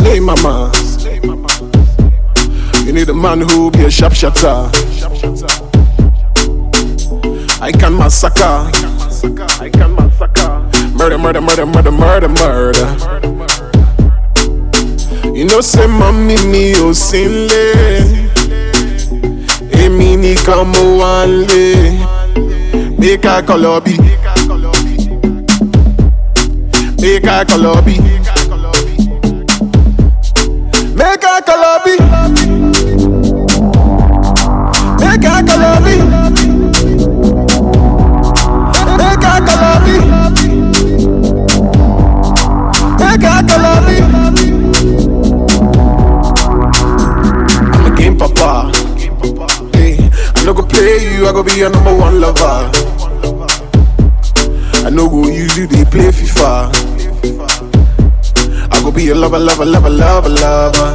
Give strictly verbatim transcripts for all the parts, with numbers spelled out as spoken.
slay mama. You need a man who be a sharp shutter. I can massacre. I can massacre. Murder, murder, murder, murder, murder, murder. You know say mommy me o sinle. Emi ni kan mo wan le. Make I call obi. Make I call obi. Make I call obi. Make I call obi. Make I call obi. Make I call obi. I'm a game papa. Hey, I no go play you, I go be your number one lover. I no go use you, they play FIFA. I go be a lover, lover, lover, lover, lover.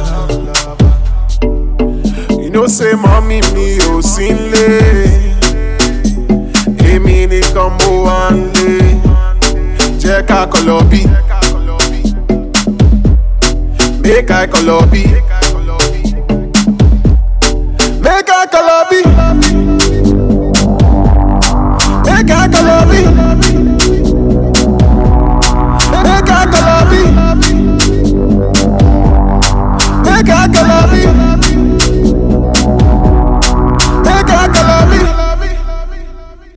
You know say mommy me o sinle. Emi ni kan mo wan le. Jẹ́ ká kọ́ lọ bí. Make I call obi. Make I call obi. Make I call obi.